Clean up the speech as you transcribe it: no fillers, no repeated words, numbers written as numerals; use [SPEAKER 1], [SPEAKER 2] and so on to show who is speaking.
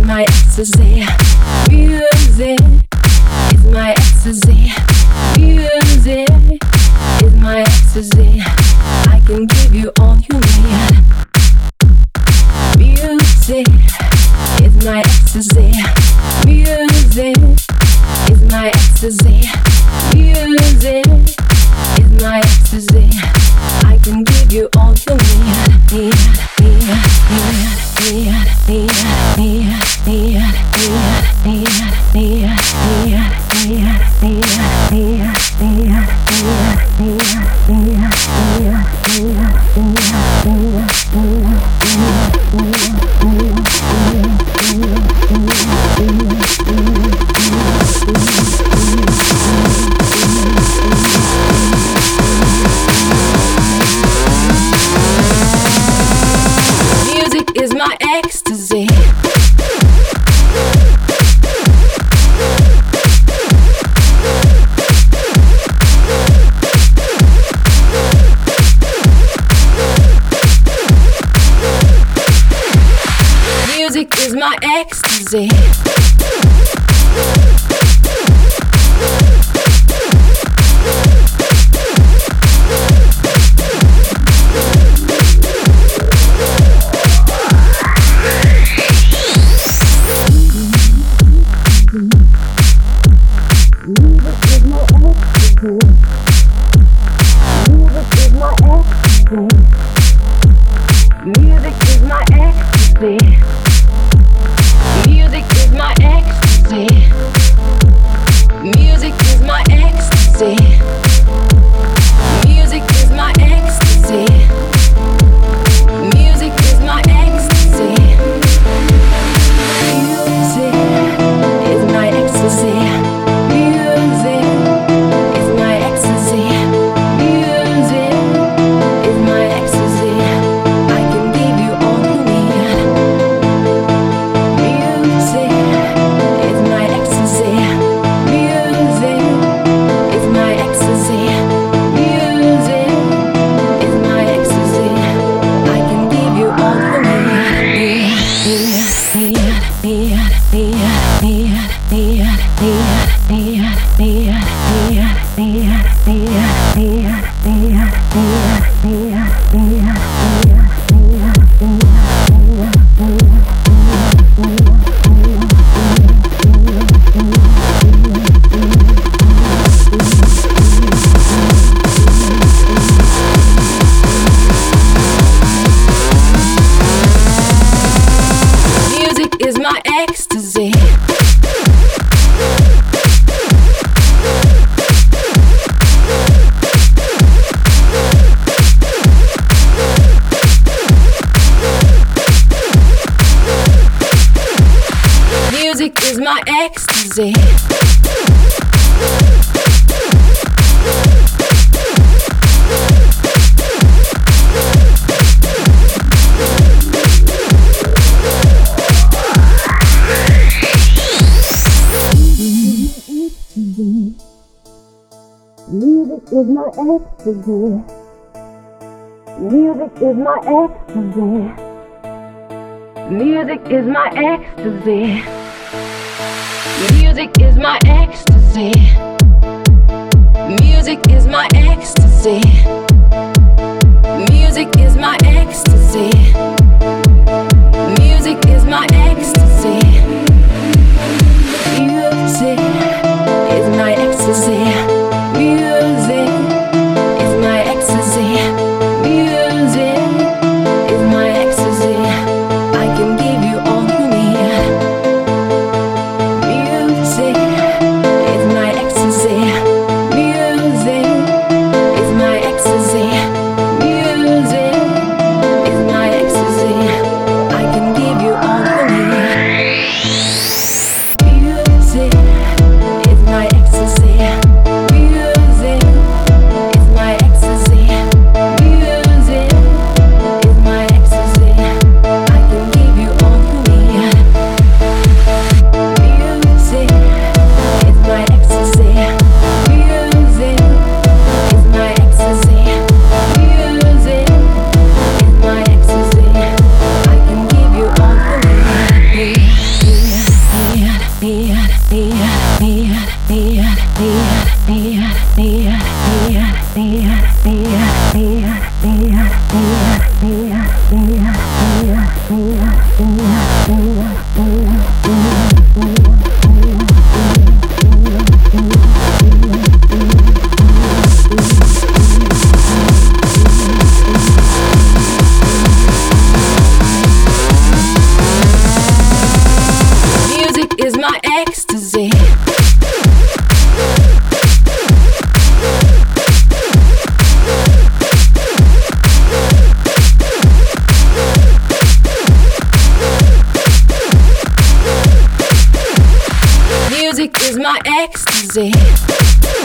[SPEAKER 1] my ecstasy. Music is my ecstasy. Music is my ecstasy. I can give you all you need. Music is my ecstasy. Music is my ecstasy. Music is my ecstasy. I can give you all you need. Music is my ecstasy. Music is my ecstasy. Music is my ecstasy. Music is my ecstasy. Music is my ecstasy. Music is my ecstasy. Music is my ecstasy. Music is my ecstasy. Music is my ecstasy. Music is my ecstasy. I can give you all you need. Music is my ecstasy. Music is my ecstasy. Music is my ecstasy. I can give you all you need. Music is my ecstasy. Music is my ecstasy. Music is my ecstasy. Music is my ecstasy. Music is my ecstasy. Music is my ecstasy. Music is my ecstasy. Music is my ecstasy. Music is my ecstasy. Music is my ecstasy. Music is my ecstasy. Music is my ecstasy. I can give you all you need. Music is my ecstasy. Music is my ecstasy. Music is my ecstasy. I can give you all you need. Is my ecstasy. Music is my ecstasy.